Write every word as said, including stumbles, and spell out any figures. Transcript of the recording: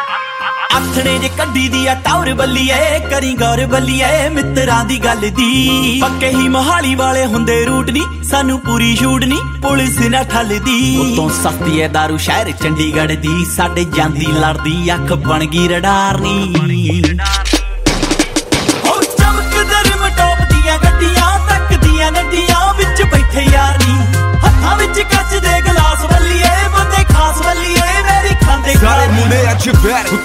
आथने जे कड्डी दी आ टावर बल्लीए करी गौर बल्लीए मित्रां दी गल दी पक्के ही मोहाली वाले हुंदे रूट नी सानू पूरी छूट नी पुलिस ना ठलदी उतों सस्ती है दारू शहर चंडीगढ़ दी साडे जांदी लड़दी अख बन गई रडार नी हो चमकदर मटॉप दियां गड्डियां तकदियां नड्डियां विच बैठे यार नी हत्थां विच कच दे गलास बल्लीए बंदे खास बल्लीए मेरी खांदे सारे मुंडे अच्छे बैठ